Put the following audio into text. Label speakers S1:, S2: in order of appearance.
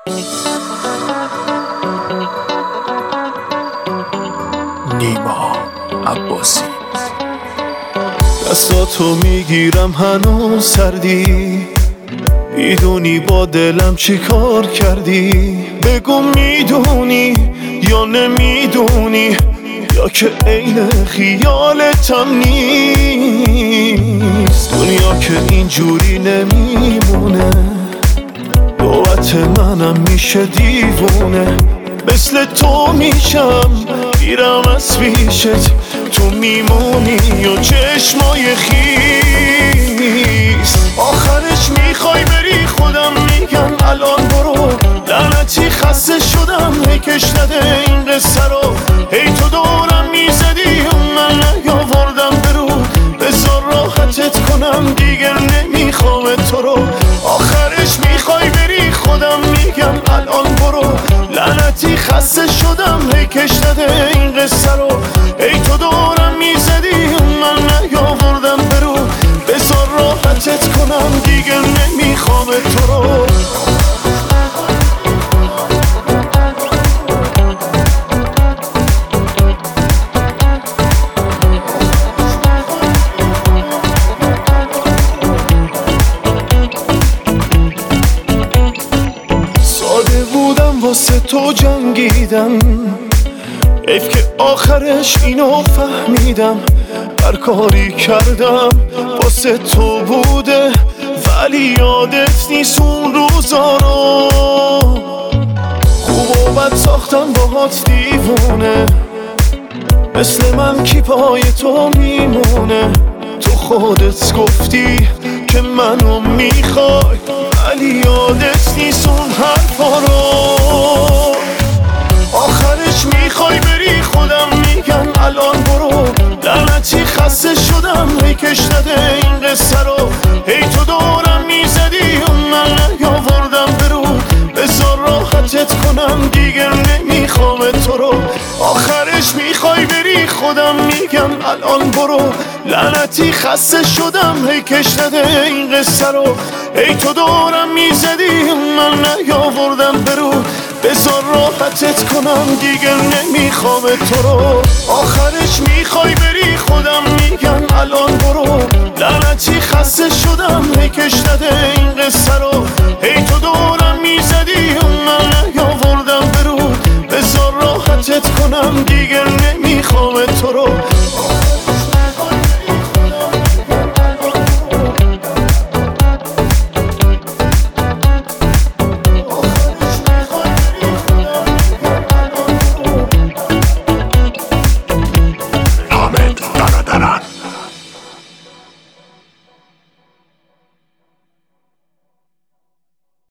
S1: نیما عباسی. دستاتو میگیرم هنوز سردی، میدونی با دلم چی کار کردی. بگو میدونی یا نمیدونی، یا که عین خیالتم نیست. دنیا که اینجوری نمیمونه، نوبت منم میشه دیوونه. مثل تو میشم میرم از پیشت، تو میمونی و چشمای خیس. آخرش میخوای بری، خودم میگم الان برو. لعنتی خسته شدم، هیکش نده این قصه رو. هی تو دورم میزدی و من نیاوردم برو. بذار راحتت کنم دیگه نمیخوام تو رو. آخرش میخوای بری، خودم میگم الان برو. لعنتی خسته شدم، هیکش نده این قصه رو. ای تو دورم میزدی و من نیاوردم برو. بذار راحتت کنم دیگه نمیخوام تو رو. ساده بودم واسه تو جنگیدم، حیف که آخرش اینو فهمیدم. هر کاری کردم واسه تو بوده، ولی یادت نیست اون روزا رو. خوب و بد ساختم باهات دیوونه، مثل من کی پای تو میمونه. تو خودت گفتی که منو میخوای، ولی یادت نیست اون حرفا رو. آخرش میخوای بری، خودم میگم الان برو. لعنتی خسته شدم، هیکش نده این قصه رو. هی تو دورم میزدی و من نیاوردم برو. بذار راحتت کنم دیگه نمیخوام تو رو. آخرش میخوای بری، خودم میگم الان برو. لعنتی خسته شدم، هیکش نده این قصه رو. هی تو دورم میزدی و من نیاوردم برو. بذار راحتت کنم دیگه نمیخوام تو رو. آخرش میخوای بری، خودم میگم الان برو. لعنتی خسته شدم، هیکش نده این قصه رو. هی تو دورم میزدی و من نیاوردم برو. بذار راحتت کنم